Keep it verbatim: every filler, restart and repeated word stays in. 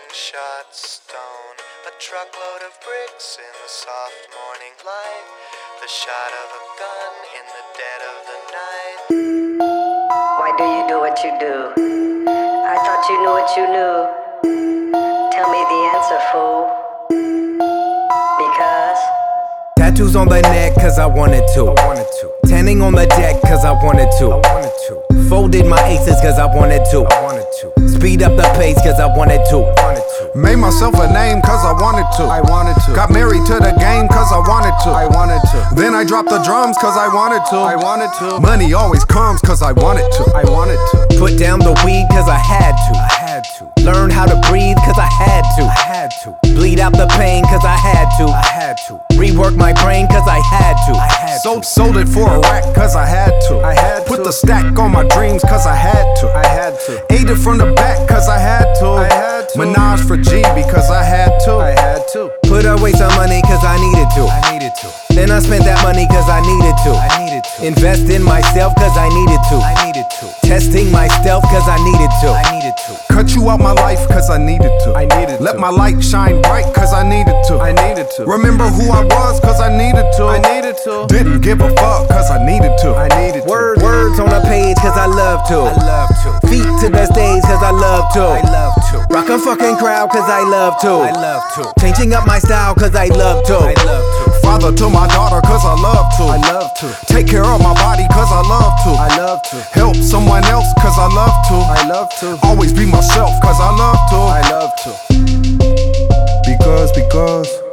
slingshot stone, a truckload of bricks in the soft morning light, the shot of a gun in the dead of the night. Why do you do what you do? I thought you knew what you knew. Tell me the answer, fool. Because tattoos on the neck cause I wanted to. I wanted to. Tanning on the deck cause I wanted to. I wanted to. Folded my aces cause I wanted to. I wanted to. Speed up the pace cause I wanted to. Wanted to. Made myself a name cause I wanted to. I wanted to. Got married to the game cause I wanted to. I wanted to. Then I dropped the drums cause I wanted to. I wanted to. Money always comes cause I wanted to. I wanted to. Put down the weed cause I had to. I had to. Learn how to breathe cause I had to. I had to. Bleed out the pain cause I had to. I had to. Rework my brain cause I had to. I had sold, to. sold it for a rack cause I had to. I had Put to. the stack on my dreams cause I had to. I had to. Ate it from the back cause I had to. I had to. Menage for G because I had to. I had to. Put away some money cause I needed to. I needed to. Then I spent that money cause I needed to. I needed to. Invest in myself cause I needed to. I needed to. Testing my stealth cause I needed to. I needed to. Cut you out my life cause I needed to. I needed Let to. my light shine bright cause I needed to. I needed to. Remember who I was cause I needed to. I needed to. Didn't give a fuck cause I needed to. I needed Word, to. Words on a page cause I love to. I love to. Feet to the stage cause I love to. I love to. Rock a fucking crowd cause I love to. I love to. Changing up my style cause I love to. I love to. Father to my daughter cause I love to. I love to. Take care of my body cause I love to. I love to. Help someone else cause I love to. I love to. Always be myself cause I love to. I love to. Because, because